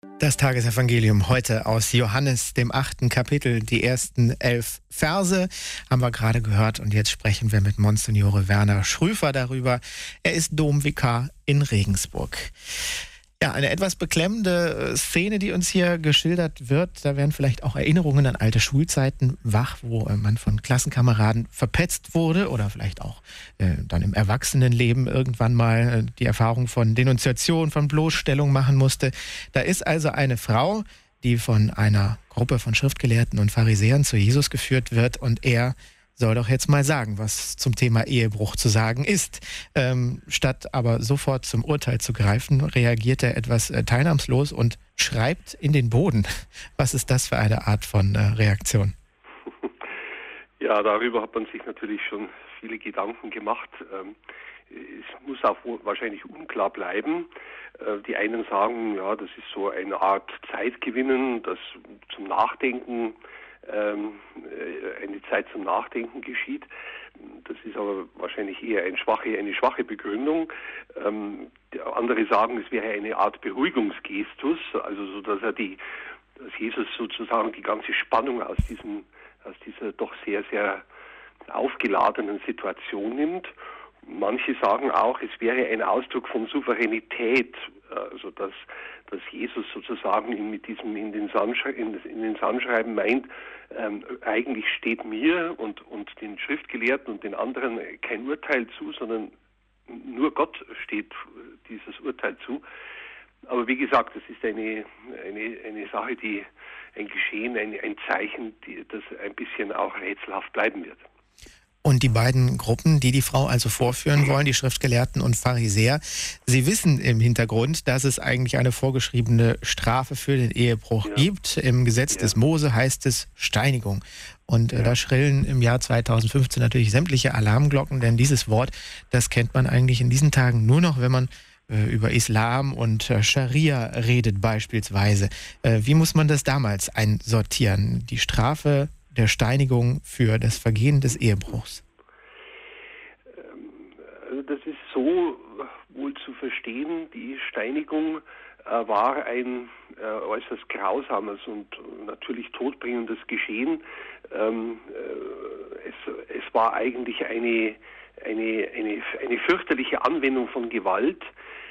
Das Tagesevangelium heute aus Johannes, dem 8. Kapitel, die ersten 11 Verse haben wir gerade gehört. Und jetzt sprechen wir mit Monsignore Werner Schrüfer darüber. Er ist Domvikar in Regensburg. Ja, eine etwas beklemmende Szene, die uns hier geschildert wird. Da werden vielleicht auch Erinnerungen an alte Schulzeiten wach, wo man von Klassenkameraden verpetzt wurde oder vielleicht auch dann im Erwachsenenleben irgendwann mal die Erfahrung von Denunziation, von Bloßstellung machen musste. Da ist also eine Frau, die von einer Gruppe von Schriftgelehrten und Pharisäern zu Jesus geführt wird, und er soll doch jetzt mal sagen, was zum Thema Ehebruch zu sagen ist. Statt aber sofort zum Urteil zu greifen, reagiert er etwas teilnahmslos und schreibt in den Boden. Was ist das für eine Art von Reaktion? Ja, darüber hat man sich natürlich schon viele Gedanken gemacht. Es muss auch wahrscheinlich unklar bleiben. Die einen sagen, ja, das ist so eine Art Zeitgewinnen, das zum Nachdenken, eine Zeit zum Nachdenken geschieht. Das ist aber wahrscheinlich eher eine schwache Begründung. Andere sagen, es wäre eine Art Beruhigungsgestus, also so, dass Jesus sozusagen die ganze Spannung aus dieser doch sehr, sehr aufgeladenen Situation nimmt. Manche sagen auch, es wäre ein Ausdruck von Souveränität, also dass Jesus sozusagen in den Sandschreiben meint, eigentlich steht mir und den Schriftgelehrten und den anderen kein Urteil zu, sondern nur Gott steht dieses Urteil zu. Aber wie gesagt, das ist eine Sache, ein Geschehen, ein Zeichen, das ein bisschen auch rätselhaft bleiben wird. Und die beiden Gruppen, die Frau also vorführen wollen, die Schriftgelehrten und Pharisäer, sie wissen im Hintergrund, dass es eigentlich eine vorgeschriebene Strafe für den Ehebruch gibt. Im Gesetz des Mose heißt es Steinigung. Und da schrillen im Jahr 2015 natürlich sämtliche Alarmglocken, denn dieses Wort, das kennt man eigentlich in diesen Tagen nur noch, wenn man über Islam und Scharia redet beispielsweise. Wie muss man das damals einsortieren? Die Strafe der Steinigung für das Vergehen des Ehebruchs? Also das ist so wohl zu verstehen, die Steinigung war ein äußerst grausames und natürlich todbringendes Geschehen. Es war eigentlich eine fürchterliche Anwendung von Gewalt.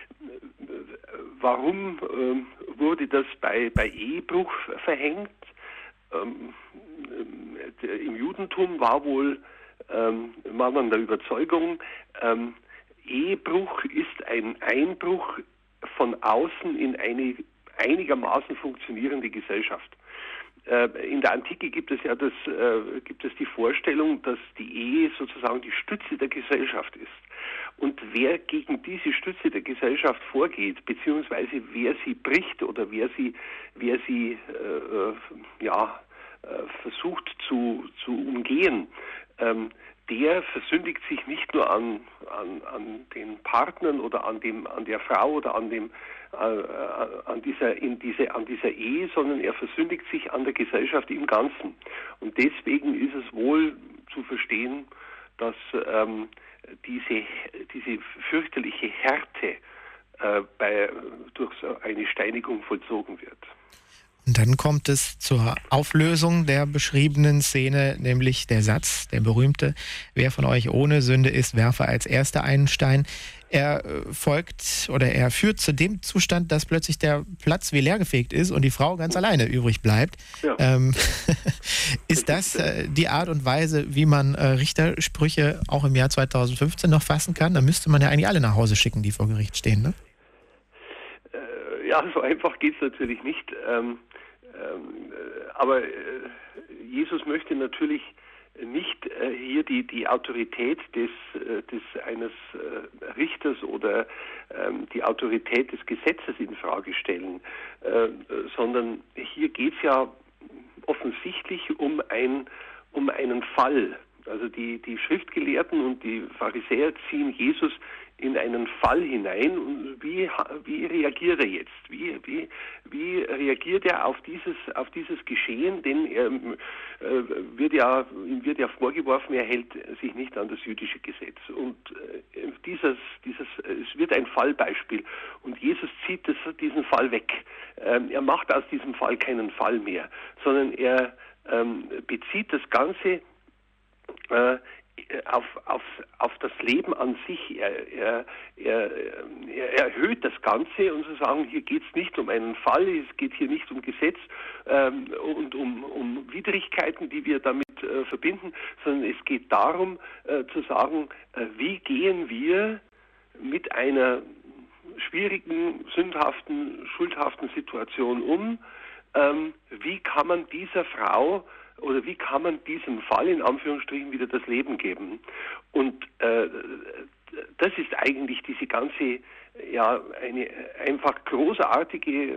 Warum wurde das bei Ehebruch verhängt? Im Judentum war man der Überzeugung, Ehebruch ist ein Einbruch von außen in eine einigermaßen funktionierende Gesellschaft. In der Antike gibt es die Vorstellung, dass die Ehe sozusagen die Stütze der Gesellschaft ist. Und wer gegen diese Stütze der Gesellschaft vorgeht, beziehungsweise wer sie bricht oder wer sie versucht zu umgehen, der versündigt sich nicht nur an den Partnern oder an der Frau oder an dieser Ehe, sondern er versündigt sich an der Gesellschaft im Ganzen. Und deswegen ist es wohl zu verstehen, dass diese fürchterliche Härte durch eine Steinigung vollzogen wird. Und dann kommt es zur Auflösung der beschriebenen Szene, nämlich der Satz, der berühmte: Wer von euch ohne Sünde ist, werfe als Erster einen Stein. Er führt zu dem Zustand, dass plötzlich der Platz wie leergefegt ist und die Frau ganz alleine übrig bleibt. Ja. Ist das die Art und Weise, wie man Richtersprüche auch im Jahr 2015 noch fassen kann? Da müsste man ja eigentlich alle nach Hause schicken, die vor Gericht stehen, ne? Ja, so einfach geht es natürlich nicht. Aber Jesus möchte natürlich nicht hier die Autorität eines Richters oder die Autorität des Gesetzes in Frage stellen, sondern hier geht es ja offensichtlich um einen Fall. Also die Schriftgelehrten und die Pharisäer ziehen Jesus in einen Fall hinein. Und wie reagiert er jetzt? Wie reagiert er auf dieses Geschehen, denn ihm wird ja vorgeworfen, er hält sich nicht an das jüdische Gesetz. Und es wird ein Fallbeispiel und Jesus zieht diesen Fall weg. Er macht aus diesem Fall keinen Fall mehr, sondern er bezieht das Ganze auf das Leben an sich. Er erhöht das Ganze und sozusagen, hier geht es nicht um einen Fall, es geht hier nicht um Gesetz und um Widrigkeiten, die wir damit verbinden, sondern es geht darum zu sagen, wie gehen wir mit einer schwierigen, sündhaften, schuldhaften Situation um, wie kann man dieser Frau oder wie kann man diesem Fall in Anführungsstrichen wieder das Leben geben? Und das ist eigentlich diese ganze, eine einfach großartige,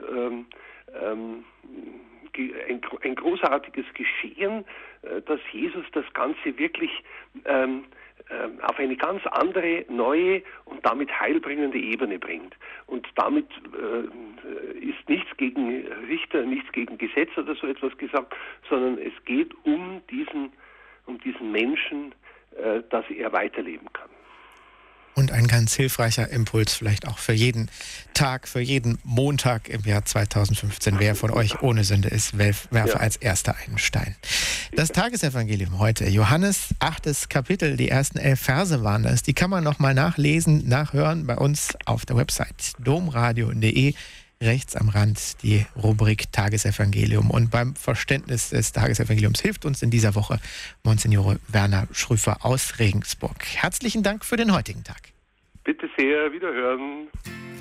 ein großartiges Geschehen, dass Jesus das Ganze wirklich auf eine ganz andere, neue und damit heilbringende Ebene bringt. Und damit ist nichts gegen Richter, nichts gegen Gesetz oder so etwas gesagt, sondern es geht um diesen Menschen, dass er weiterleben kann. Und ein ganz hilfreicher Impuls vielleicht auch für jeden Tag, für jeden Montag im Jahr 2015. Wer von euch ohne Sünde ist, werfe als erster einen Stein. Das Tagesevangelium heute, Johannes 8. Kapitel, die ersten 11 Verse waren das. Die kann man nochmal nachlesen, nachhören bei uns auf der Website domradio.de. Rechts am Rand die Rubrik Tagesevangelium. Und beim Verständnis des Tagesevangeliums hilft uns in dieser Woche Monsignore Werner Schrüfer aus Regensburg. Herzlichen Dank für den heutigen Tag. Bitte sehr, wiederhören.